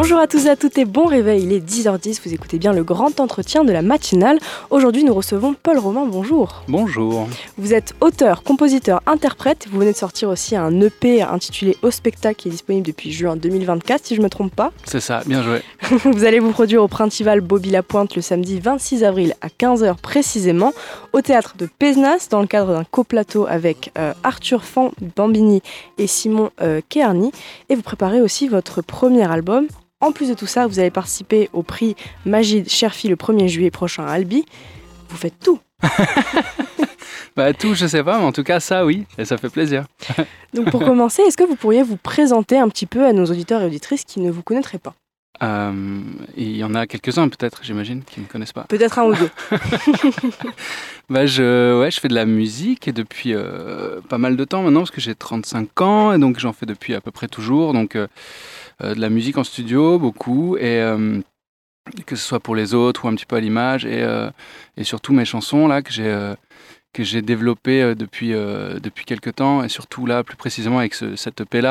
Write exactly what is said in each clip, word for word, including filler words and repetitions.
Bonjour à tous et à toutes et bon réveil, il est dix heures dix, vous écoutez bien le grand entretien de la matinale. Aujourd'hui nous recevons Paul Romain, bonjour. Bonjour. Vous êtes auteur, compositeur, interprète, vous venez de sortir aussi un E P intitulé Au spectacle qui est disponible depuis juin deux mille vingt-quatre si je ne me trompe pas. C'est ça, bien joué. Vous allez vous produire au Printival Bobby-la-Pointe le samedi vingt-six avril à quinze heures précisément au théâtre de Pézenas dans le cadre d'un coplateau avec euh, Arthur Fan Bambini et Simon euh, Kearney, et vous préparez aussi votre premier album. En plus de tout ça, vous allez participer au prix Magid Cherfi le premier juillet prochain à Albi. Vous faites tout. Bah tout, je sais pas, mais en tout cas ça oui, et ça fait plaisir. Donc pour commencer, est-ce que vous pourriez vous présenter un petit peu à nos auditeurs et auditrices qui ne vous connaîtraient pas ? Euh, il y en a quelques-uns peut-être, j'imagine, qui ne me connaissent pas. Peut-être un ou deux. bah je, ouais, je fais de la musique depuis euh, pas mal de temps maintenant, parce que j'ai trente-cinq ans, et donc j'en fais depuis à peu près toujours. Donc euh, euh, de la musique en studio, beaucoup, et euh, que ce soit pour les autres ou un petit peu à l'image, et, euh, et surtout mes chansons là que j'ai... Euh, que j'ai développé euh, depuis, euh, depuis quelques temps, et surtout là, plus précisément avec ce, cette E P-là,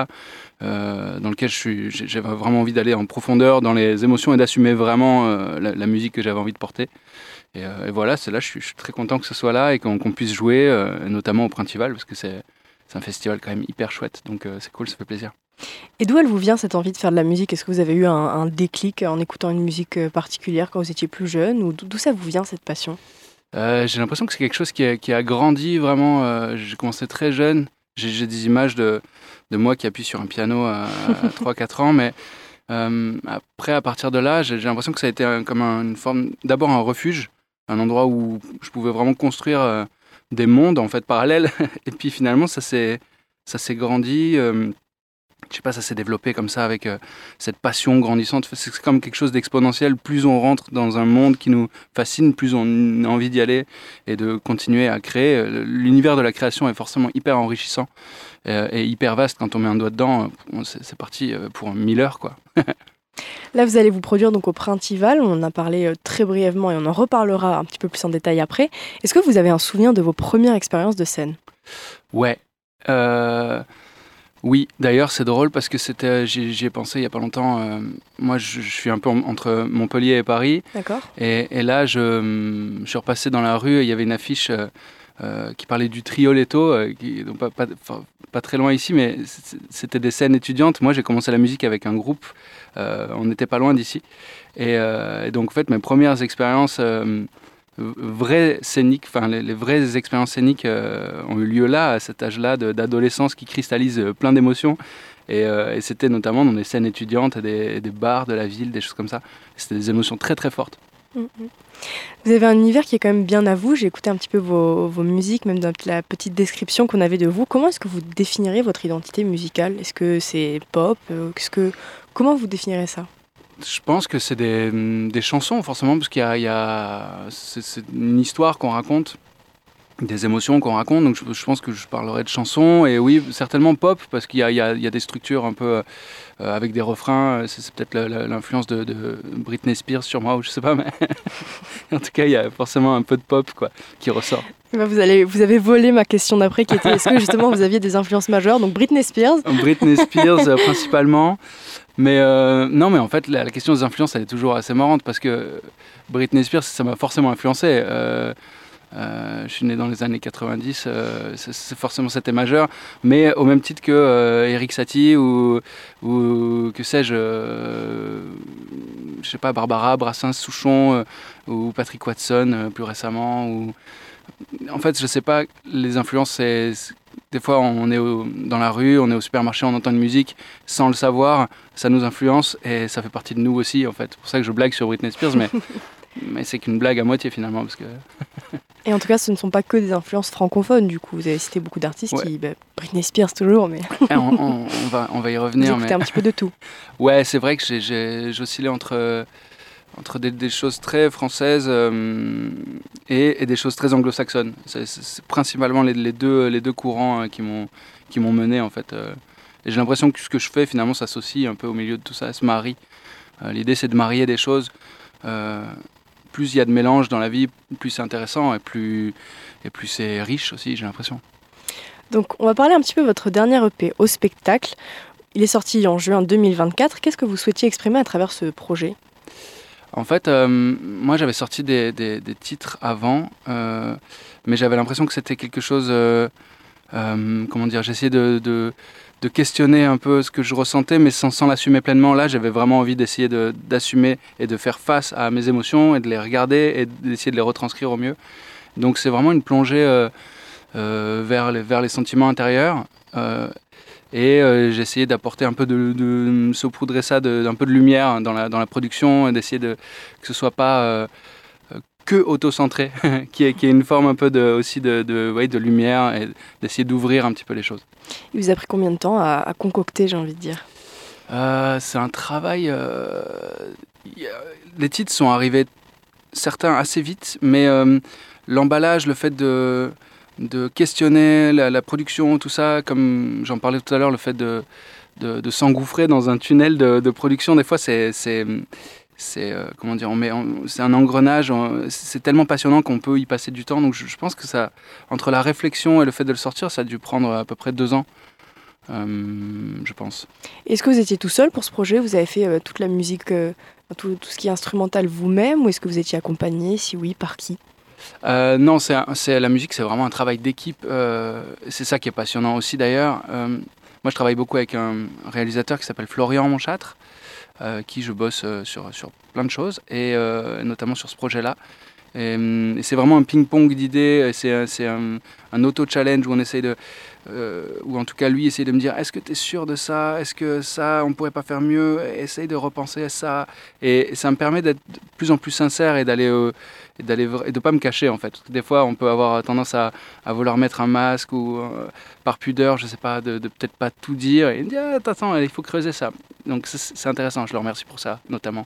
euh, dans lequel je suis, j'avais vraiment envie d'aller en profondeur dans les émotions et d'assumer vraiment euh, la, la musique que j'avais envie de porter. Et, euh, et voilà, c'est là, je suis, je suis très content que ce soit là et qu'on, qu'on puisse jouer, euh, notamment au Printival, parce que c'est, c'est un festival quand même hyper chouette, donc euh, c'est cool, ça fait plaisir. Et d'où elle vous vient cette envie de faire de la musique ? Est-ce que vous avez eu un, un déclic en écoutant une musique particulière quand vous étiez plus jeune, ou d'où ça vous vient cette passion ? Euh, j'ai l'impression que c'est quelque chose qui a, qui a grandi vraiment. Euh, j'ai commencé très jeune. J'ai, j'ai des images de, de moi qui appuie sur un piano à, à trois quatre ans. Mais euh, après, à partir de là, j'ai, j'ai l'impression que ça a été un, comme un, une forme, d'abord un refuge, un endroit où je pouvais vraiment construire euh, des mondes en fait parallèles. Et puis finalement, ça s'est, ça s'est grandi. Euh, Je sais pas, ça s'est développé comme ça avec euh, cette passion grandissante. C'est comme quelque chose d'exponentiel. Plus on rentre dans un monde qui nous fascine, plus on a envie d'y aller et de continuer à créer. L'univers de la création est forcément hyper enrichissant euh, et hyper vaste. Quand on met un doigt dedans, c'est, c'est parti pour mille heures, quoi. Là, vous allez vous produire donc au Printival. On en a parlé très brièvement et on en reparlera un petit peu plus en détail après. Est-ce que vous avez un souvenir de vos premières expériences de scène ? Ouais. Euh... Oui, d'ailleurs c'est drôle parce que c'était, j'y, j'y ai pensé il n'y a pas longtemps. Euh, moi je, je suis un peu en, entre Montpellier et Paris. D'accord. Et, et là je, je suis repassé dans la rue et il y avait une affiche euh, euh, qui parlait du Trioletto, euh, qui, donc pas, pas, pas très loin ici, mais c'était des scènes étudiantes. Moi j'ai commencé la musique avec un groupe, euh, on n'était pas loin d'ici. Et, euh, et donc en fait mes premières expériences... Euh, vraies scéniques, enfin les, les vraies expériences scéniques euh, ont eu lieu là, à cet âge-là de, d'adolescence qui cristallise euh, plein d'émotions. Et, euh, et c'était notamment dans des scènes étudiantes, des, des bars de la ville, des choses comme ça. C'était des émotions très très fortes. Mm-hmm. Vous avez un univers qui est quand même bien à vous. J'ai écouté un petit peu vos, vos musiques, même dans la petite description qu'on avait de vous. Comment est-ce que vous définiriez votre identité musicale ? Est-ce que c'est pop ? Qu'est-ce que, comment vous définirez ça ? Je pense que c'est des, des chansons, forcément, parce qu'il y a, il y a c'est, c'est une histoire qu'on raconte, des émotions qu'on raconte, donc je, je pense que je parlerai de chansons, et oui, certainement pop, parce qu'il y a, il y a, il y a des structures un peu euh, avec des refrains, c'est, c'est peut-être la, la, l'influence de, de Britney Spears sur moi, ou je sais pas, mais en tout cas, il y a forcément un peu de pop quoi, qui ressort. Vous, allez, vous avez volé ma question d'après, qui était est-ce que justement vous aviez des influences majeures, donc Britney Spears ? Britney Spears, euh, principalement. Mais euh, non, mais en fait, la, la question des influences, elle est toujours assez marrante parce que Britney Spears, ça m'a forcément influencé. Euh, euh, je suis né dans les années quatre-vingt-dix, euh, c'est, c'est forcément c'était majeur. Mais au même titre que euh, Erik Satie ou, ou que sais-je, euh, je sais pas, Barbara, Brassens, Souchon euh, ou Patrick Watson euh, plus récemment. Ou... En fait, je sais pas, les influences, c'est... c'est... Des fois, on est au, dans la rue, on est au supermarché, on entend une musique sans le savoir, ça nous influence et ça fait partie de nous aussi, en fait. C'est pour ça que je blague sur Britney Spears, mais, mais c'est qu'une blague à moitié finalement. Parce que... Et en tout cas, ce ne sont pas que des influences francophones, du coup. Vous avez cité beaucoup d'artistes ouais. qui... Bah, Britney Spears toujours, mais... on, on, on, va, on va y revenir. Vous écoutez mais... un petit peu de tout. Ouais, c'est vrai que j'ai, j'ai, j'oscillais entre... entre des, des choses très françaises euh, et, et des choses très anglo-saxonnes. C'est, c'est, c'est principalement les, les, deux, les deux courants euh, qui, m'ont, qui m'ont mené, en fait. Euh, et j'ai l'impression que ce que je fais, finalement, s'associe un peu au milieu de tout ça, se marie. Euh, l'idée, c'est de marier des choses. Euh, plus il y a de mélange dans la vie, plus c'est intéressant et plus, et plus c'est riche aussi, j'ai l'impression. Donc, on va parler un petit peu de votre dernier E P, Au spectacle. Il est sorti en juin deux mille vingt-quatre. Qu'est-ce que vous souhaitiez exprimer à travers ce projet ? En fait, euh, moi j'avais sorti des, des, des titres avant, euh, mais j'avais l'impression que c'était quelque chose... Euh, euh, comment dire, j'essayais de, de, de questionner un peu ce que je ressentais, mais sans, sans l'assumer pleinement. Là, j'avais vraiment envie d'essayer de, d'assumer et de faire face à mes émotions et de les regarder et d'essayer de les retranscrire au mieux. Donc c'est vraiment une plongée euh, euh, vers, les, vers les sentiments intérieurs. Euh, et euh, j'ai essayé d'apporter un peu de, de saupoudrer ça de, d'un peu de lumière dans la, dans la production et d'essayer de, que ce soit pas euh, que auto-centré, qui est, qui est une forme un peu de, aussi de, de, ouais, de lumière et d'essayer d'ouvrir un petit peu les choses. Il vous a pris combien de temps à, à concocter, j'ai envie de dire ? euh, C'est un travail... Euh, y a, les titres sont arrivés, certains assez vite, mais euh, l'emballage, le fait de... de questionner la, la production, tout ça, comme j'en parlais tout à l'heure, le fait de, de, de s'engouffrer dans un tunnel de, de production, des fois c'est, c'est, c'est, euh, comment dire, on met, on, c'est un engrenage, on, c'est tellement passionnant qu'on peut y passer du temps, donc je, je pense que ça, entre la réflexion et le fait de le sortir, ça a dû prendre à peu près deux ans, euh, je pense. Est-ce que vous étiez tout seul pour ce projet ? Vous avez fait euh, toute la musique, euh, tout, tout ce qui est instrumental vous-même, ou est-ce que vous étiez accompagné ? Si oui, par qui ? Euh, non, c'est, c'est, la musique, c'est vraiment un travail d'équipe. Euh, c'est ça qui est passionnant aussi d'ailleurs. Euh, moi, je travaille beaucoup avec un réalisateur qui s'appelle Florian Monchâtre, euh, qui je bosse euh, sur, sur plein de choses, et euh, notamment sur ce projet-là. Et, et c'est vraiment un ping-pong d'idées, c'est, c'est un, un auto-challenge où on essaye de... Euh, ou en tout cas, lui essaye de me dire, est-ce que tu es sûr de ça ? Est-ce que ça, on ne pourrait pas faire mieux ? Essaye de repenser à ça. Et, et ça me permet d'être de plus en plus sincère et d'aller... Euh, et, d'aller, et de ne pas me cacher en fait. Parce que des fois on peut avoir tendance à, à vouloir mettre un masque ou euh, par pudeur, je sais pas, de, de peut-être pas tout dire et dire ah, attends, il faut creuser ça. Donc c'est, c'est intéressant, je le remercie pour ça notamment.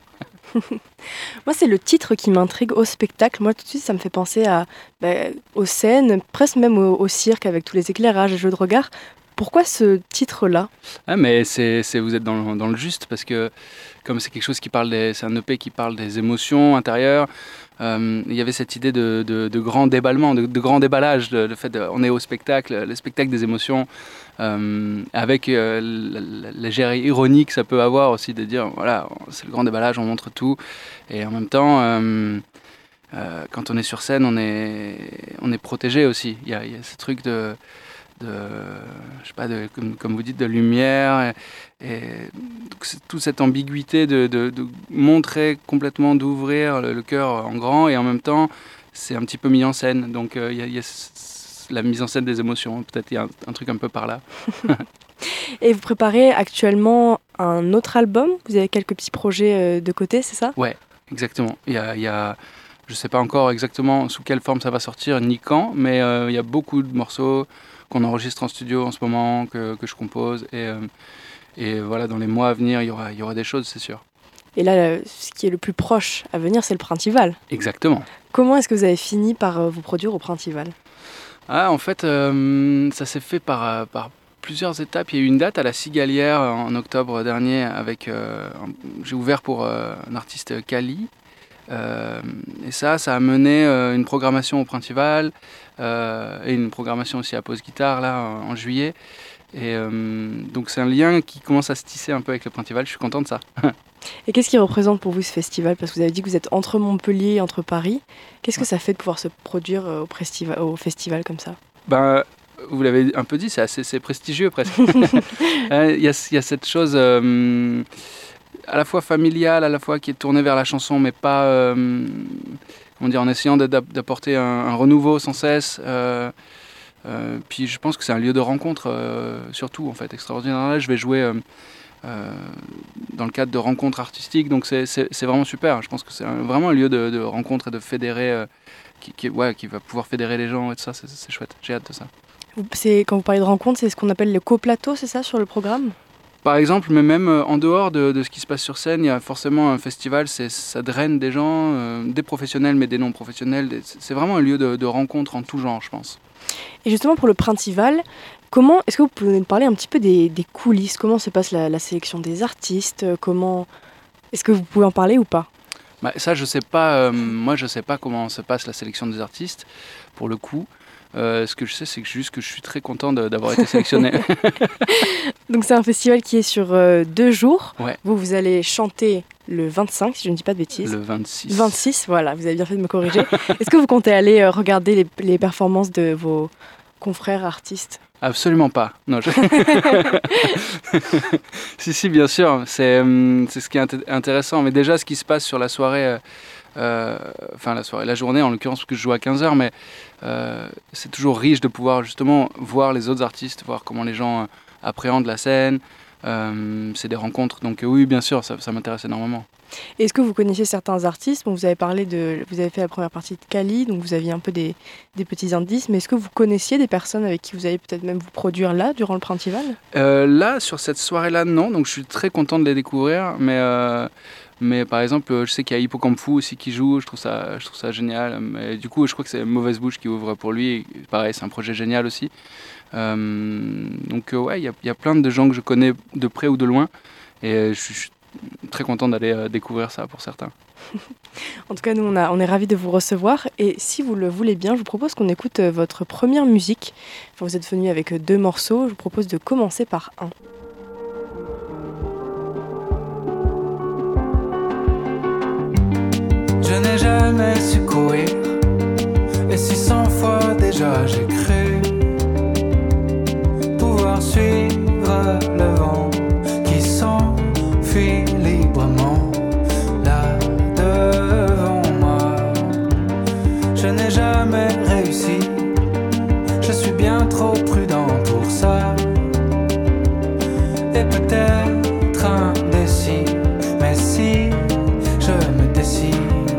Moi c'est le titre qui m'intrigue au spectacle. Moi tout de suite ça me fait penser à, bah, aux scènes, presque même au, au cirque avec tous les éclairages et jeux de regard. Pourquoi ce titre-là ? Ah mais c'est, c'est, vous êtes dans le, dans le juste parce que comme c'est quelque chose qui parle des, c'est un E P qui parle des émotions intérieures. Euh, il y avait cette idée de, de, de grand déballement, de, de grand déballage, le fait de, on est au spectacle, le spectacle des émotions, euh, avec euh, la, la légère ironie que ça peut avoir aussi de dire voilà, c'est le grand déballage, on montre tout, et en même temps, euh, euh, quand on est sur scène, on est, on est protégé aussi. Il y a, il y a ce truc de de, je sais pas, de, comme, comme vous dites, de lumière, et, et donc c'est toute cette ambiguïté de, de, de montrer complètement, d'ouvrir le, le cœur en grand, et en même temps, c'est un petit peu mis en scène. Donc il euh, y, y a la mise en scène des émotions, peut-être il y a un, un truc un peu par là. Et vous préparez actuellement un autre album ? Vous avez quelques petits projets de côté, c'est ça ? Ouais, exactement. Il y a, il y a, je sais pas encore exactement sous quelle forme ça va sortir, ni quand, mais euh, il y a beaucoup de morceaux qu'on enregistre en studio en ce moment, que, que je compose. Et, euh, et voilà, dans les mois à venir, il y aura, il y aura des choses, c'est sûr. Et là, ce qui est le plus proche à venir, c'est le Printival. Exactement. Comment est-ce que vous avez fini par vous produire au Printival ? Ah, en fait, euh, ça s'est fait par, par plusieurs étapes. Il y a eu une date à la Cigalière en octobre dernier. Avec, euh, j'ai ouvert pour euh, un artiste Kali. Euh, et ça, ça a mené euh, une programmation au Printival euh, et une programmation aussi à Pause Guitare là en, en juillet. Et euh, donc c'est un lien qui commence à se tisser un peu avec le Printival. Je suis content de ça. Et qu'est-ce qui représente pour vous ce festival ? Parce que vous avez dit que vous êtes entre Montpellier et entre Paris. Qu'est-ce que ça fait de pouvoir se produire au, prestiva- au festival comme ça ? Ben, vous l'avez un peu dit, c'est assez c'est prestigieux presque. Il y, y a cette chose. Euh, à la fois familiale, à la fois qui est tournée vers la chanson, mais pas, euh, comment dire, en essayant d'apporter un, un renouveau sans cesse. Euh, euh, puis je pense que c'est un lieu de rencontre, euh, surtout en fait, extraordinaire. Là, je vais jouer euh, euh, dans le cadre de rencontres artistiques, donc c'est, c'est, c'est vraiment super. Je pense que c'est un, vraiment un lieu de, de rencontre et de fédérer, euh, qui, qui, ouais, qui va pouvoir fédérer les gens et tout ça, c'est, c'est chouette. J'ai hâte de ça. C'est, quand vous parlez de rencontres, c'est ce qu'on appelle le coplateau, c'est ça, sur le programme ? Par exemple, mais même en dehors de, de ce qui se passe sur scène, il y a forcément un festival, c'est, ça draine des gens, euh, des professionnels mais des non-professionnels. Des, c'est vraiment un lieu de, de rencontre en tout genre, je pense. Et justement pour le Printival, comment est-ce que vous pouvez nous parler un petit peu des, des coulisses ? Comment se passe la, la sélection des artistes ? Comment est-ce que vous pouvez en parler ou pas ? Bah, ça, je sais pas. Euh, moi, je sais pas comment se passe la sélection des artistes, pour le coup. Euh, ce que je sais, c'est que juste que je suis très content de, d'avoir été sélectionné. Donc c'est un festival qui est sur euh, deux jours. Ouais. Vous, vous allez chanter le vingt-cinq, si je ne dis pas de bêtises. Le vingt-six. vingt-six, voilà, vous avez bien fait de me corriger. Est-ce que vous comptez aller euh, regarder les, les performances de vos confrères artistes ? Absolument pas. Non, je... si, si, bien sûr. C'est, c'est ce qui est int- intéressant. Mais déjà, ce qui se passe sur la soirée... Euh, Euh, enfin la soirée, la journée en l'occurrence parce que je joue à quinze heures, mais euh, c'est toujours riche de pouvoir justement voir les autres artistes, voir comment les gens euh, appréhendent la scène, euh, c'est des rencontres, donc euh, oui bien sûr ça, ça m'intéresse énormément. Et est-ce que vous connaissez certains artistes ? Bon, vous avez parlé de, vous avez fait la première partie de Kali, donc vous aviez un peu des, des petits indices, mais est-ce que vous connaissiez des personnes avec qui vous allez peut-être même vous produire là, durant le Printival ? euh, Là, sur cette soirée-là, non, donc je suis très content de les découvrir, mais... Euh, Mais par exemple, je sais qu'il y a Hippocampe Fou aussi qui joue, je trouve ça, je trouve ça génial. Mais du coup, je crois que c'est Mauvaise Bouche qui ouvre pour lui. Pareil, c'est un projet génial aussi. Euh, donc ouais, il y, y a plein de gens que je connais de près ou de loin. Et je suis, je suis très content d'aller euh, découvrir ça pour certains. En tout cas, nous, on, a, on est ravis de vous recevoir. Et si vous le voulez bien, je vous propose qu'on écoute votre première musique. Enfin, vous êtes venu avec deux morceaux. Je vous propose de commencer par un. Je n'ai jamais su courir, et si cent fois déjà j'ai cru pouvoir suivre le vent qui s'enfuit librement là devant moi. Je n'ai jamais réussi, je suis bien trop prudent pour ça, et peut-être indécis, mais si je me décide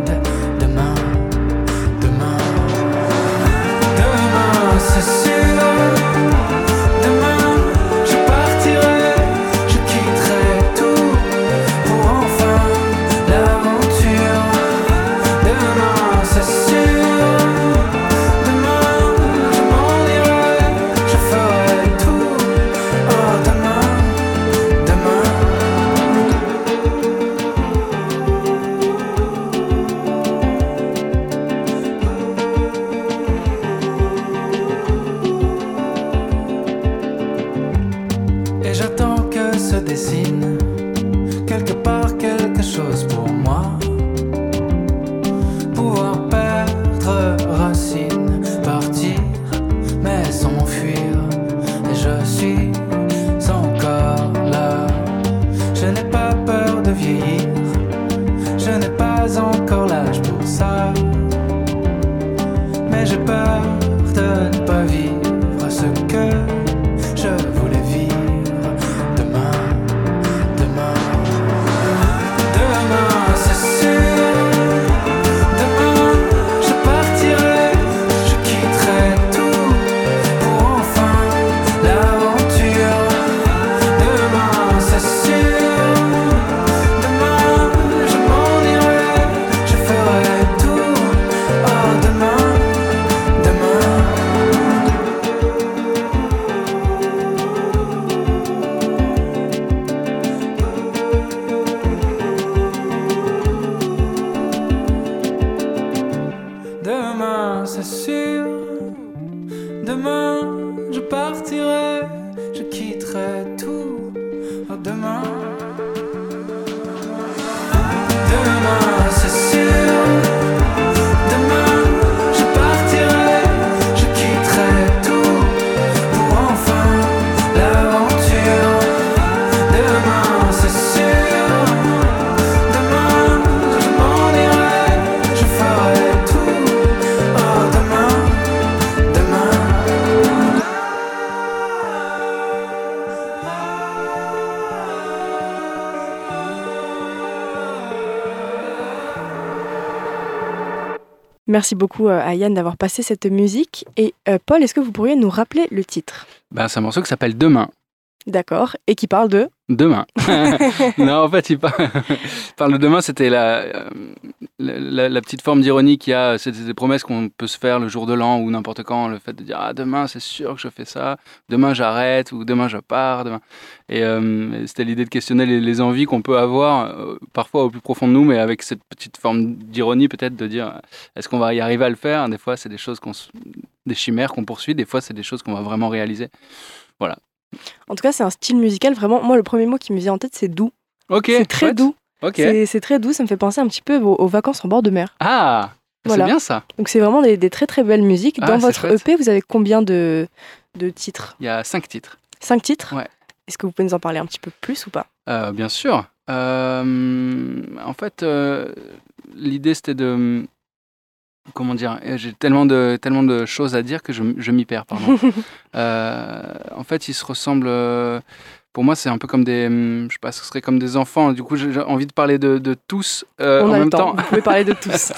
c'est sûr, demain je partirai, je quitterai tout pour enfin l'aventure. Demain c'est sûr, demain je m'en irai, je ferai tout. Oh demain, et j'attends que se dessine quelque part quelque chose pour moi. Pouvoir perdre racine, partir mais sans m'enfuir. Et je suis encore là. Je n'ai pas peur de vieillir, je n'ai pas encore l'âge pour ça. Mais j'ai peur de ne pas vivre ce que je voulais vivre. Demain, demain, demain c'est sûr. Demain je partirai, je quitterai tout pour enfin l'aventure. Demain c'est sûr, demain je m'en irai, je ferai tout. Oh demain, demain. Demain c'est sûr, demain je partirai, je quitterai tout. Oh demain, demain c'est sûr, demain je partirai, je quitterai tout pour enfin l'aventure. Demain c'est sûr, demain je m'en irai, je ferai tout. Oh demain, demain. Merci beaucoup euh, à Yann d'avoir passé cette musique. Et euh, Paul, est-ce que vous pourriez nous rappeler le titre ? Ben, c'est un morceau qui s'appelle Demain. D'accord. Et qui parle de Demain. Non, en fait, il parle, il parle de demain, c'était la, euh, la, la- la petite forme d'ironie qu'il y a, c'est des promesses qu'on peut se faire le jour de l'an ou n'importe quand, le fait de dire ah, demain, c'est sûr que je fais ça, demain j'arrête ou demain je pars. Demain. Et euh, c'était l'idée de questionner les, les envies qu'on peut avoir, euh, parfois au plus profond de nous, mais avec cette petite forme d'ironie peut-être de dire est-ce qu'on va y arriver à le faire. Des fois, c'est des choses qu'on, s- des chimères qu'on poursuit, des fois, c'est des choses qu'on va vraiment réaliser. Voilà. En tout cas, c'est un style musical vraiment. Moi, le premier mot qui me vient en tête, c'est doux. Ok, C'est très chouette. doux. Ok. C'est c'est très doux. Ça me fait penser un petit peu aux, aux vacances en bord de mer. Ah, Voilà. c'est bien ça. Donc, c'est vraiment des, des très très belles musiques. Ah, Dans c'est votre chouette. E P, vous avez combien de, de titres? Il y a cinq titres. Cinq titres? Ouais. Est-ce que vous pouvez nous en parler un petit peu plus ou pas? Euh, bien sûr. Euh, en fait, euh, l'idée c'était de. Comment dire? eh, J'ai tellement de, tellement de choses à dire que je, m- je m'y perds, pardon. Euh, en fait, ils se ressemblent. euh, Pour moi, c'est un peu comme des. hum, Je sais pas, ce serait comme des enfants. Du coup, j'ai j'ai envie de parler de, de tous euh, On en a le même temps. temps. Vous pouvez parler de tous.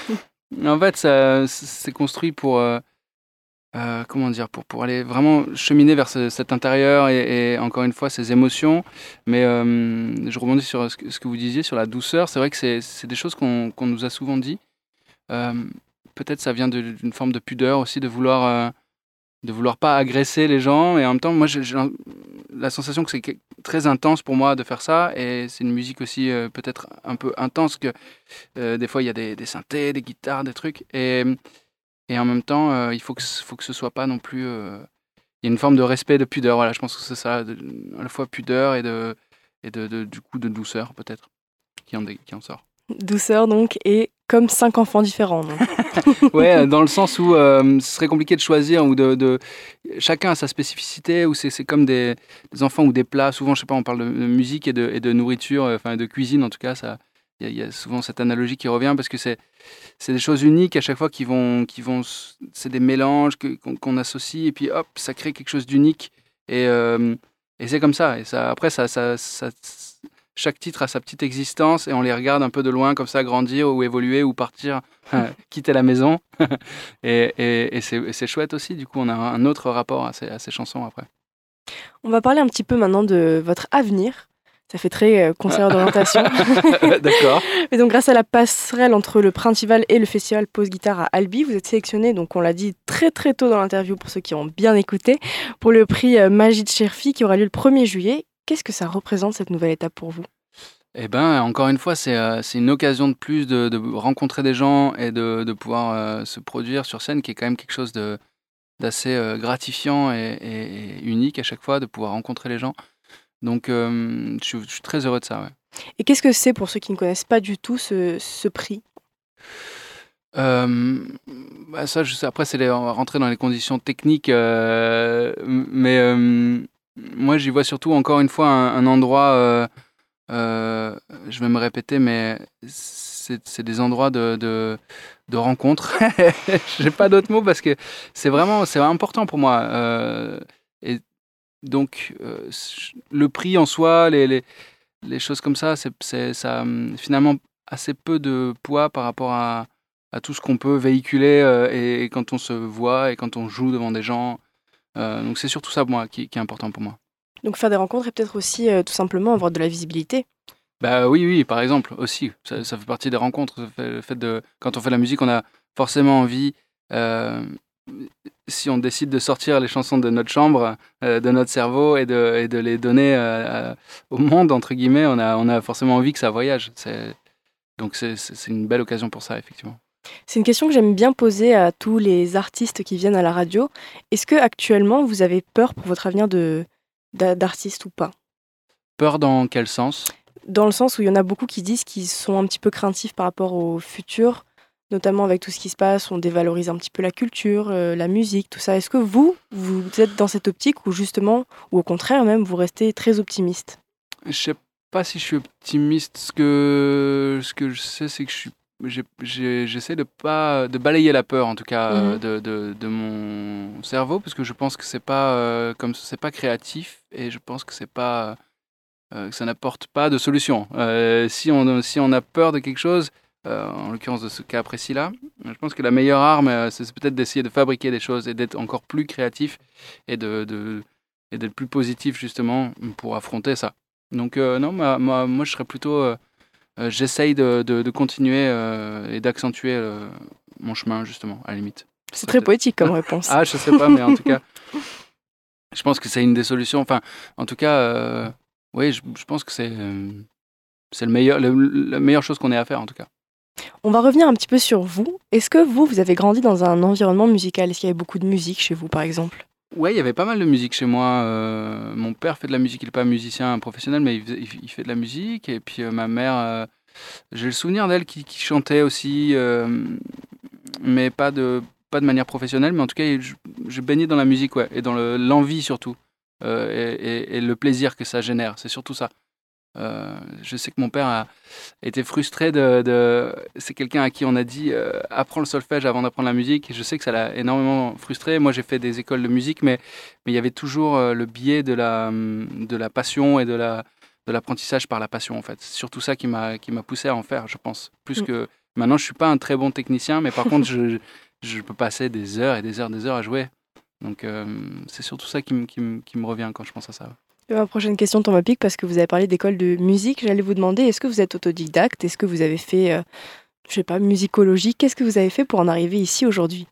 En fait, ça, c'est construit pour. euh, euh, comment dire, pour, pour aller vraiment cheminer vers ce- cet intérieur et, et encore une fois ces émotions. Mais euh, je rebondis sur ce que, ce que vous disiez sur la douceur. C'est vrai que c'est c'est des choses qu'on qu'on nous a souvent dit. Euh, Peut-être ça vient de- d'une forme de pudeur aussi, de vouloir, euh, de vouloir pas agresser les gens. Et en même temps, moi, j'ai j'ai la sensation que c'est que- très intense pour moi de faire ça. Et c'est une musique aussi euh, peut-être un peu intense, que euh, des fois il y a des, des synthés, des guitares, des trucs. Et, et en même temps, euh, il faut que, ce- faut que ce soit pas non plus. euh, Il y a une forme de respect, de pudeur. Voilà, je pense que c'est ça, de- à la fois pudeur et, de, et de, de- du coup de douceur peut-être qui en, dé- qui en sort. Douceur donc, et comme cinq enfants différents. Donc. Ouais, dans le sens où euh, ce serait compliqué de choisir ou de, de- chacun a sa spécificité ou c'est c'est comme des, des enfants ou des plats. Souvent, je sais pas, on parle de, de musique et de, et de nourriture, euh, enfin de cuisine en tout cas. Ça, il y, a il y a souvent cette analogie qui revient parce que c'est c'est des choses uniques à chaque fois qui vont qui vont, s- c'est des mélanges que- qu'on qu'on associe et puis hop, ça crée quelque chose d'unique et euh, et c'est comme ça. Et ça après ça, ça, ça chaque titre a sa petite existence et on les regarde un peu de loin comme ça grandir ou évoluer ou partir, quitter la maison. et et, et c'est et c'est chouette aussi, du coup on a un autre rapport à ces, à ces chansons après. On va parler un petit peu maintenant de votre avenir. Ça fait très euh, concert d'orientation. D'accord. Et donc, grâce à la passerelle entre le Printival et le festival Pause Guitare à Albi, vous êtes sélectionné, donc on l'a dit très très tôt dans l'interview pour ceux qui ont bien écouté, pour le prix euh, Majid Cherfi qui aura lieu le premier juillet. Qu'est-ce que ça représente cette nouvelle étape pour vous? Eh ben, encore une fois, c'est euh, c'est une occasion de plus de, de rencontrer des gens et de, de pouvoir euh, se produire sur scène, qui est quand même quelque chose de d'assez euh, gratifiant et, et- et unique à chaque fois, de pouvoir rencontrer les gens. Donc, euh, je, suis je suis très heureux de ça, ouais. Et qu'est-ce que c'est pour ceux qui ne connaissent pas du tout ce, ce prix? Euh, Bah ça, je sais, après, c'est les- on va rentrer dans les conditions techniques, euh, mais euh, moi, j'y vois surtout, encore une fois, un, un endroit, euh, euh, je vais me répéter, mais c'est c'est des endroits de, de, de rencontre. J'ai pas d'autres mots parce que c'est vraiment, c'est important pour moi. Euh, et donc, euh, le prix en soi, les, les, les choses comme ça, c'est, c'est, ça a hum, finalement assez peu de poids par rapport à, à tout ce qu'on peut véhiculer euh, et, et quand on se voit et quand on joue devant des gens. Euh, donc c'est surtout ça moi qui, qui est important pour moi. Donc faire des rencontres et peut-être aussi euh, tout simplement avoir de la visibilité. Bah oui, oui, par exemple aussi, ça, ça fait partie des rencontres. Ça fait- le fait de, quand on fait de la musique, on a forcément envie, euh, si on décide de sortir les chansons de notre chambre, euh, de notre cerveau et de, et de les donner euh, à- au monde entre guillemets, on a, on a forcément envie que ça voyage. C'est, donc c'est, c'est c'est une belle occasion pour ça effectivement. C'est une question que j'aime bien poser à tous les artistes qui viennent à la radio. Est-ce que actuellement vous avez peur pour votre avenir de, d'a- d'artiste ou pas? Peur dans quel sens? Dans le sens où il y en a beaucoup qui disent qu'ils sont un petit peu craintifs par rapport au futur, notamment avec tout ce qui se passe, on dévalorise un petit peu la culture, euh, la musique, tout ça. Est-ce que vous, vous êtes dans cette optique ou justement, ou au contraire même, vous restez très optimiste? Je sais pas si je suis optimiste. Ce que, ce que je sais, c'est que je suis, j'ai- j'ai- j'essaie de pas de balayer la peur, en tout cas, euh, Mhm. de, de, de mon cerveau, parce que je pense que c'est pas euh, comme c'est pas créatif et je pense que c'est pas euh, que ça n'apporte pas de solution. Euh, si on si on a peur de quelque chose, euh, en l'occurrence de ce cas précis-là, je pense que la meilleure arme, euh, c'est c'est peut-être d'essayer de fabriquer des choses et d'être encore plus créatif et de, de et d'être plus positif justement pour affronter ça. Donc euh, non, ma, ma, moi je serais plutôt, euh, euh, j'essaye de, de, de continuer euh, et d'accentuer euh, mon chemin justement, à la limite. C'est très poétique comme réponse. Ah, je sais pas, mais en tout cas, je pense que c'est une des solutions. Enfin, en tout cas, euh, oui, je, je pense que c'est, euh, c'est le meilleur, le, la meilleure chose qu'on ait à faire en tout cas. On va revenir un petit peu sur vous. Est-ce que vous, vous avez grandi dans un environnement musical? Est-ce qu'il y avait beaucoup de musique chez vous, par exemple? Ouais, il y avait pas mal de musique chez moi. Euh, mon père fait de la musique, il n'est pas musicien professionnel, mais il, faisait- il- il fait de la musique. Et puis euh, ma mère, euh, j'ai le souvenir d'elle qui, qui chantait aussi, euh, mais pas de, pas de manière professionnelle. Mais en tout cas, je, je baignais dans la musique, ouais, et dans le- l'envie surtout, euh, et, et- et le plaisir que ça génère. C'est surtout ça. Euh, je sais que mon père a été frustré de, de- c'est quelqu'un à qui on a dit euh, apprends le solfège avant d'apprendre la musique. Je sais que ça l'a énormément frustré. Moi, j'ai fait des écoles de musique, mais mais il y avait toujours euh, le biais de la hum, de la passion et de la de l'apprentissage par la passion en fait. C'est surtout ça qui m'a qui m'a poussé à en faire, je pense. Plus Mm. que maintenant, je suis pas un très bon technicien, mais par contre, je je peux passer des heures et des heures des heures à jouer. Donc euh, c'est surtout ça qui me qui me qui me revient quand je pense à ça. Et ma prochaine question tombe à pic parce que vous avez parlé d'école de musique. J'allais vous demander, est-ce que vous êtes autodidacte? Est-ce que vous avez fait, euh, je sais pas, musicologie? Qu'est-ce que vous avez fait pour en arriver ici aujourd'hui?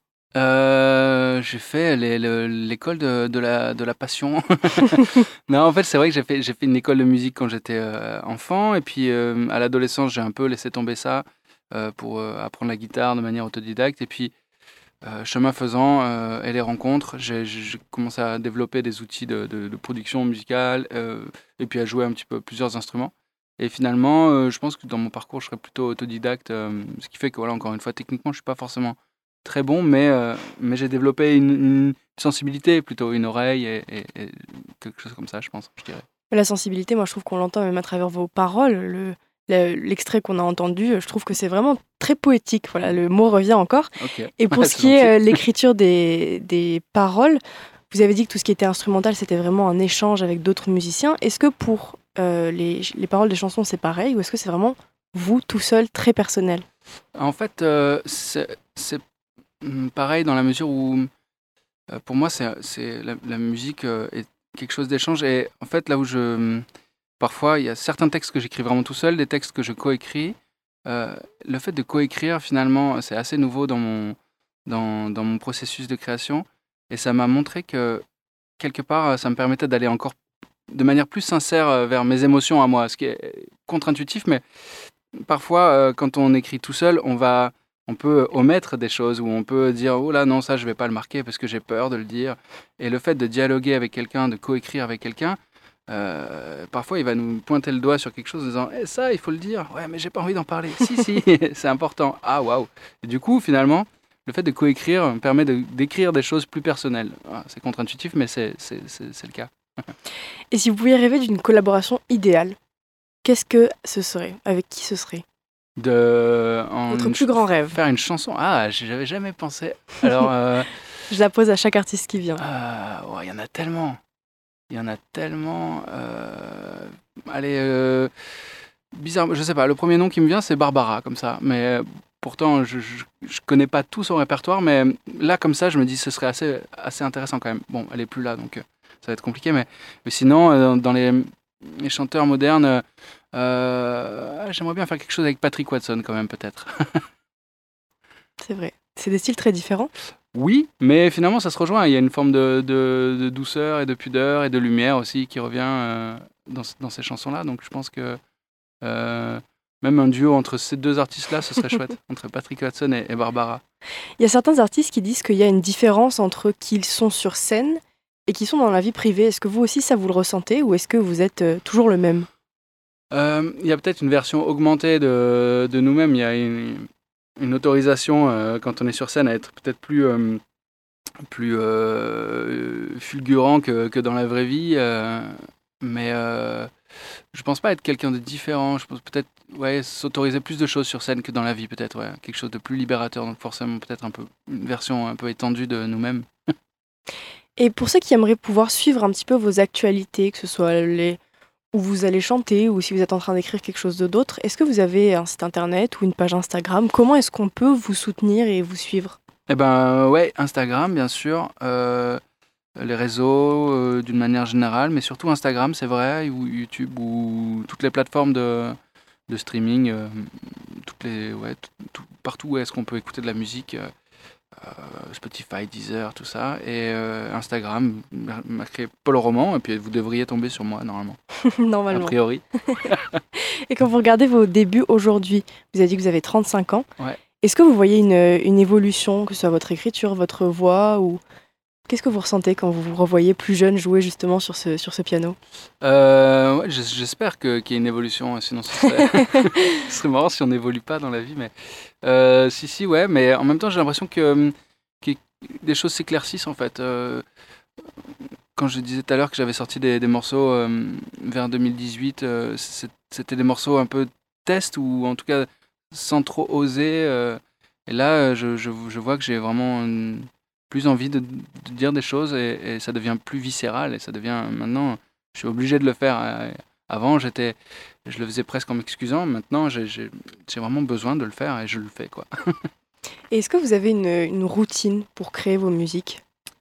Euh, j'ai fait les- le- l'école de, de la, de la passion. Non, en fait, c'est vrai que j'ai fait, j'ai fait une école de musique quand j'étais euh, enfant. Et puis, euh, à l'adolescence, j'ai un peu laissé tomber ça euh, pour euh, apprendre la guitare de manière autodidacte. Et puis, euh, chemin faisant, euh, et les rencontres, j'ai, j'ai commencé à développer des outils de, de- de production musicale euh, et puis à jouer un petit peu plusieurs instruments. Et finalement, euh, je pense que dans mon parcours, je serais plutôt autodidacte. Euh, ce qui fait que, voilà, encore une fois, techniquement, je ne suis pas forcément très bon, mais, euh, mais j'ai développé une, une sensibilité, plutôt une oreille et, et- et quelque chose comme ça, je pense, je dirais. La sensibilité, moi, je trouve qu'on l'entend même à travers vos paroles. Le, le- l'extrait qu'on a entendu, je trouve que c'est vraiment très poétique. Voilà, le mot revient encore. Ok. Et pour Ouais, ce c'est qui est gentil. euh, l'écriture des, des paroles, vous avez dit que tout ce qui était instrumental, c'était vraiment un échange avec d'autres musiciens. Est-ce que pour euh, les, les paroles des chansons, c'est pareil ou est-ce que c'est vraiment vous, tout seul, très personnel? En fait, euh, c'est c'est, hum, pareil dans la mesure où, euh, pour moi, c'est, c'est la, la musique euh, est quelque chose d'échange. Et en fait, là où je... hum, Parfois, il y a certains textes que j'écris vraiment tout seul, des textes que je coécris. Euh, le fait de coécrire, finalement, c'est assez nouveau dans mon, dans, dans mon processus de création. Et ça m'a montré que, quelque part, ça me permettait d'aller encore de manière plus sincère euh, vers mes émotions à moi, ce qui est contre-intuitif, mais parfois, euh, quand on écrit tout seul, on va, on peut omettre des choses ou on peut dire oh là non ça je vais pas le marquer parce que j'ai peur de le dire. Et le fait de dialoguer avec quelqu'un, de coécrire avec quelqu'un, euh, parfois il va nous pointer le doigt sur quelque chose en disant eh, ça il faut le dire. Ouais mais j'ai pas envie d'en parler. Si si c'est important. Ah waouh. Et du coup finalement le fait de coécrire permet de, d'écrire des choses plus personnelles. Voilà, c'est contre-intuitif mais c'est, c'est, c'est, c'est le cas. Et si vous pouviez rêver d'une collaboration idéale, qu'est-ce que ce serait? Avec qui ce serait? De en Votre une plus ch- grand rêve. faire une chanson. Ah j'avais jamais pensé. Alors euh, Je la pose à chaque artiste qui vient. Euh, ouais, il y en a tellement. Il y en a tellement. euh, Allez, euh, bizarre, je sais pas. Le premier nom qui me vient, c'est Barbara, comme ça. Mais euh, pourtant, je, je, je connais pas tout son répertoire. Mais là, comme ça, je me dis, ce serait assez, assez intéressant quand même. Bon, elle est plus là, donc euh, ça va être compliqué. Mais, mais sinon, euh, dans les, les chanteurs modernes, euh, euh, j'aimerais bien faire quelque chose avec Patrick Watson, quand même, peut-être. C'est vrai. C'est des styles très différents. Oui, mais finalement, ça se rejoint. Il y a une forme de, de- de douceur et de pudeur et de lumière aussi qui revient euh, dans, ce- dans ces chansons-là. Donc, je pense que euh, même un duo entre ces deux artistes-là, ce serait chouette, entre Patrick Watson et, et Barbara. Il y a certains artistes qui disent qu'il y a une différence entre qui ils sont sur scène et qui sont dans la vie privée. Est-ce que vous aussi, ça vous le ressentez ou est-ce que vous êtes euh, toujours le même? Euh, il y a peut-être une version augmentée de, de nous-mêmes. Il y a une, une autorisation euh, quand on est sur scène à être peut-être plus, euh, plus euh, fulgurant que, que dans la vraie vie. euh, mais euh, je pense pas être quelqu'un de différent. Je pense peut-être ouais, s'autoriser plus de choses sur scène que dans la vie, peut-être. Ouais. Quelque chose de plus libérateur. Donc forcément, peut-être un peu, une version un peu étendue de nous-mêmes. Et pour ceux qui aimeraient pouvoir suivre un petit peu vos actualités, que ce soit les où vous allez chanter ou si vous êtes en train d'écrire quelque chose de d'autre, est-ce que vous avez un site internet ou une page Instagram? Comment est-ce qu'on peut vous soutenir et vous suivre? Eh ben ouais, Instagram, bien sûr. Euh, les réseaux euh, d'une manière générale, mais surtout Instagram, c'est vrai, ou YouTube, ou toutes les plateformes de, de streaming, euh, toutes les, ouais, tout- tout- partout où est-ce qu'on peut écouter de la musique, euh, euh, Spotify, Deezer, tout ça, et euh, Instagram, m'a m'a créé Paul Roman, et puis vous devriez tomber sur moi normalement, a Normalement. priori. Et quand vous regardez vos débuts aujourd'hui, vous avez dit que vous avez trente-cinq ans. Ouais. Est-ce que vous voyez une, une évolution, que ce soit votre écriture, votre voix, ou qu'est-ce que vous ressentez quand vous vous revoyez plus jeune jouer justement sur ce, sur ce piano? Euh, ouais, j'es- j'espère que- qu'il y ait une évolution, sinon ce serait, ce serait marrant si on n'évolue pas dans la vie. Mais euh, si, si, ouais, mais en même temps, j'ai l'impression que, hum, que des choses s'éclaircissent en fait. Euh, quand je disais tout à l'heure que j'avais sorti des, des morceaux euh, vers deux mille dix-huit, euh, c'est- c'était des morceaux un peu test ou en tout cas sans trop oser. euh, et là, euh, je, je, je vois que j'ai vraiment hum, plus envie de, de dire des choses et, et ça devient plus viscéral et ça devient maintenant, je suis obligé de le faire. Euh, Avant, j'étais, je le faisais presque en m'excusant. Maintenant, j'ai j'ai- j'ai vraiment besoin de le faire et je le fais, quoi. Et est-ce que vous avez une, une routine pour créer vos musiques?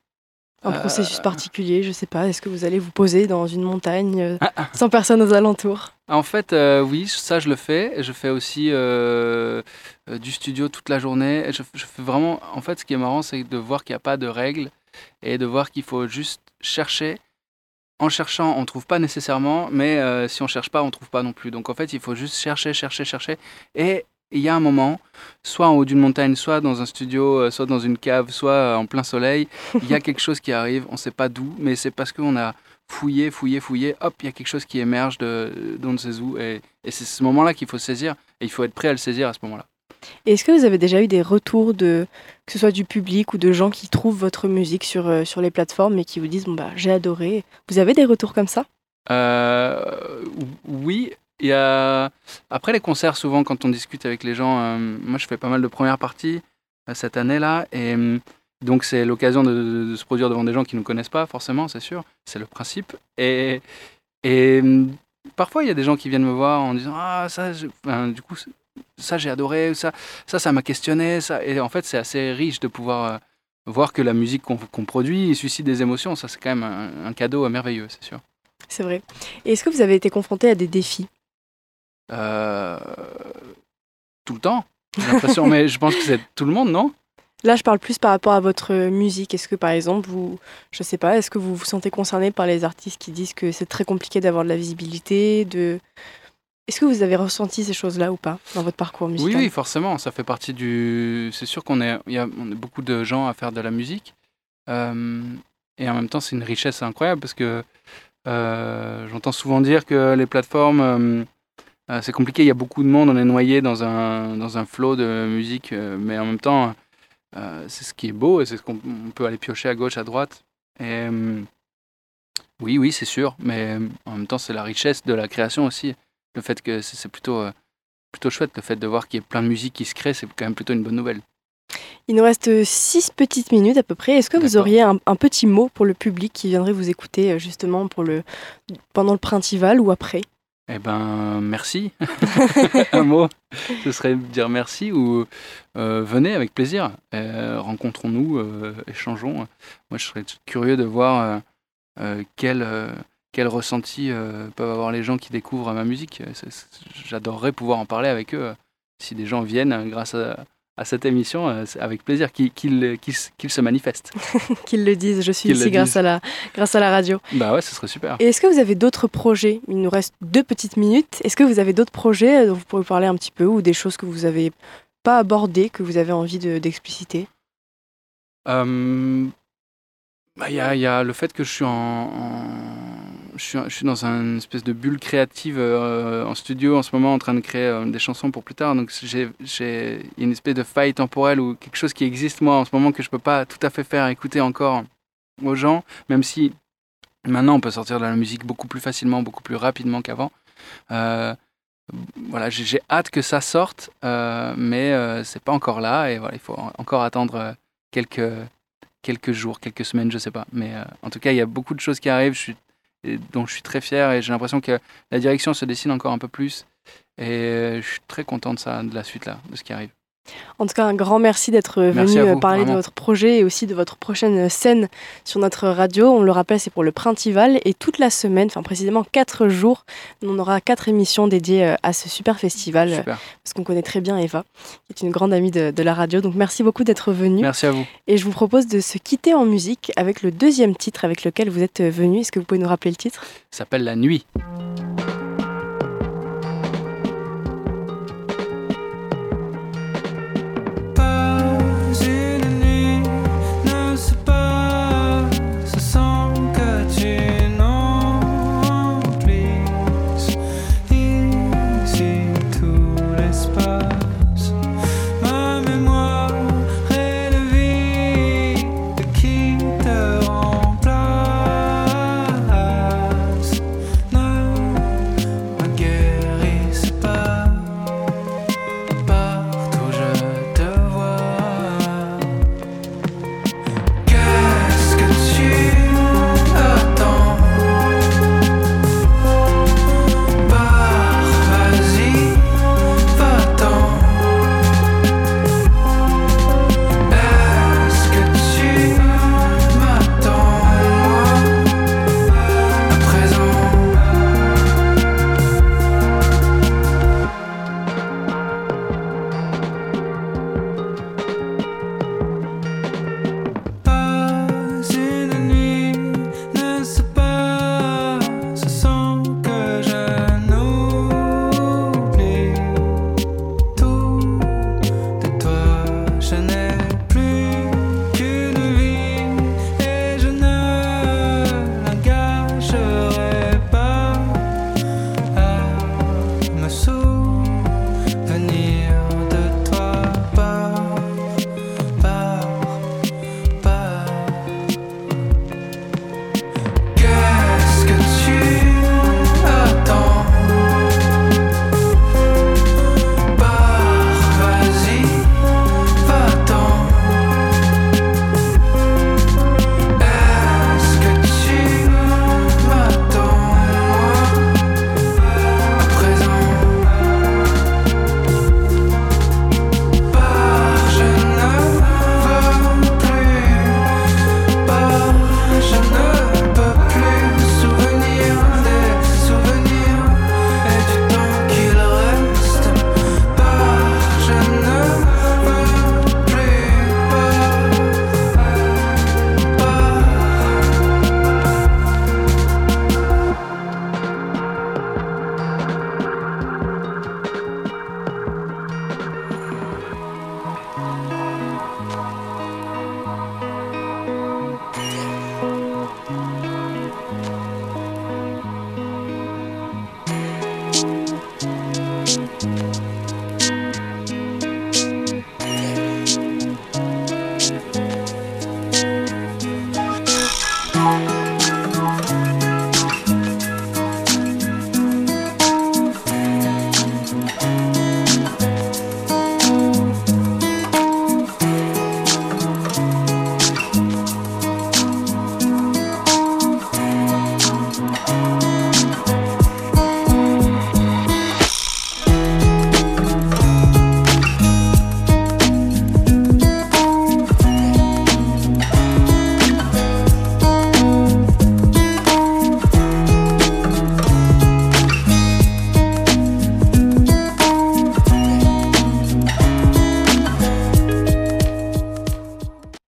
Un Euh, processus particulier, je sais pas. Est-ce que vous allez vous poser dans une montagne euh, ah, ah. sans personne aux alentours? En fait, euh, oui, ça je le fais. Je fais aussi euh, euh, du studio toute la journée. Et Je, je fais vraiment. En fait, ce qui est marrant, c'est de voir qu'il n'y a pas de règles et de voir qu'il faut juste chercher. En cherchant, on ne trouve pas nécessairement, mais euh, si on cherche pas, on ne trouve pas non plus. Donc en fait, il faut juste chercher, chercher, chercher. Et il y a un moment, soit en haut d'une montagne, soit dans un studio, euh, soit dans une cave, soit euh, en plein soleil, il y a quelque chose qui arrive. On ne sait pas d'où, mais c'est parce qu'on a fouillé, fouillé, fouillé. Hop, il y a quelque chose qui émerge de d'on ne sait où. Et, et c'est ce moment-là qu'il faut saisir. Et il faut être prêt à le saisir à ce moment-là. Et est-ce que vous avez déjà eu des retours de, que ce soit du public ou de gens qui trouvent votre musique sur, euh, sur les plateformes et qui vous disent bon bah j'ai adoré. Vous avez des retours comme ça? Euh, oui, il y a... Après les concerts, souvent, quand on discute avec les gens, euh, moi je fais pas mal de premières parties euh, cette année-là, et euh, donc c'est l'occasion de, de- de se produire devant des gens qui ne nous connaissent pas, forcément, c'est sûr, c'est le principe. Et, et euh, parfois, il y a des gens qui viennent me voir en disant ah, ça, je- enfin, du coup, ça j'ai adoré, ou ça, ça, ça m'a questionné, ça. Et en fait, c'est assez riche de pouvoir euh, voir que la musique qu'on qu'on produit suscite des émotions, ça c'est quand même un, un cadeau merveilleux, c'est sûr. C'est vrai. Et est-ce que vous avez été confronté à des défis? Euh, tout le temps, j'ai l'impression, mais je pense que c'est tout le monde, non? Là, je parle plus par rapport à votre musique. Est-ce que, par exemple, vous, je sais pas, est-ce que vous vous sentez concerné par les artistes qui disent que c'est très compliqué d'avoir de la visibilité, de... Est-ce que vous avez ressenti ces choses-là ou pas dans votre parcours Oui, musical? oui, forcément, ça fait partie du... C'est sûr qu'on est, il y a, on est beaucoup de gens à faire de la musique, euh, et en même temps, c'est une richesse incroyable, parce que euh, j'entends souvent dire que les plateformes, euh, euh, c'est compliqué, il y a beaucoup de monde, on est noyé dans un, dans un flot de musique, euh, mais en même temps, euh, c'est ce qui est beau, et c'est ce qu'on on peut aller piocher à gauche, à droite. Et euh, oui, oui, c'est sûr, mais euh, en même temps, c'est la richesse de la création aussi. Le fait que c'est c'est plutôt, euh, plutôt chouette, le fait de voir qu'il y a plein de musique qui se crée, c'est quand même plutôt une bonne nouvelle. Il nous reste euh, six petites minutes à peu près. Est-ce que vous D'accord. auriez un, un petit mot pour le public qui viendrait vous écouter euh, justement pour le, pendant le Printival ou après? Eh ben, merci. Un mot, ce serait de dire merci ou euh, venez avec plaisir. Euh, rencontrons-nous, euh, échangeons. Moi, je serais curieux de voir euh, euh, quel, euh, quel ressenti euh, peuvent avoir les gens qui découvrent ma musique. C'est- c'est- J'adorerais pouvoir en parler avec eux. Si des gens viennent euh, grâce à, à cette émission, euh, c'est avec plaisir qu'ils qu'ils- qu'ils s- qu'ils se manifestent. Qu'ils le disent, je suis Qu'ils ici le grâce disent. à, la, grâce à la radio. Bah ouais, ce serait super. Et est-ce que vous avez d'autres projets? Il nous reste deux petites minutes. Est-ce que vous avez d'autres projets dont vous pourriez parler un petit peu ou des choses que vous n'avez pas abordées, que vous avez envie de- d'expliciter? Euh, bah, Il y a, il y a le fait que je suis en, en- je suis, je suis dans une espèce de bulle créative euh, en studio en ce moment en train de créer euh, des chansons pour plus tard. Donc j'ai, j'ai il y a une espèce de faille temporelle ou quelque chose qui existe moi en ce moment que je peux pas tout à fait faire écouter encore aux gens, même si maintenant on peut sortir de la musique beaucoup plus facilement, beaucoup plus rapidement qu'avant. Euh, voilà, j'ai, j'ai hâte que ça sorte, euh, mais euh, c'est pas encore là et voilà, il faut en- encore attendre euh, quelques quelques jours, quelques semaines, je sais pas. Mais euh, en tout cas, il y a beaucoup de choses qui arrivent, je suis, et dont je suis très fier et j'ai l'impression que la direction se dessine encore un peu plus. Et euh, je suis très content de ça, de la suite là, de ce qui arrive. En tout cas, un grand merci d'être Merci venu à vous, parler vraiment. de votre projet et aussi de votre prochaine scène sur notre radio. On le rappelle, c'est pour le Printival et toute la semaine, enfin précisément quatre jours, on aura quatre émissions dédiées à ce super festival. Super. Parce qu'on connaît très bien Eva, qui est une grande amie de, de la radio. Donc merci beaucoup d'être venu. Merci à vous. Et je vous propose de se quitter en musique avec le deuxième titre avec lequel vous êtes venu. Est-ce que vous pouvez nous rappeler le titre ? Ça s'appelle La Nuit.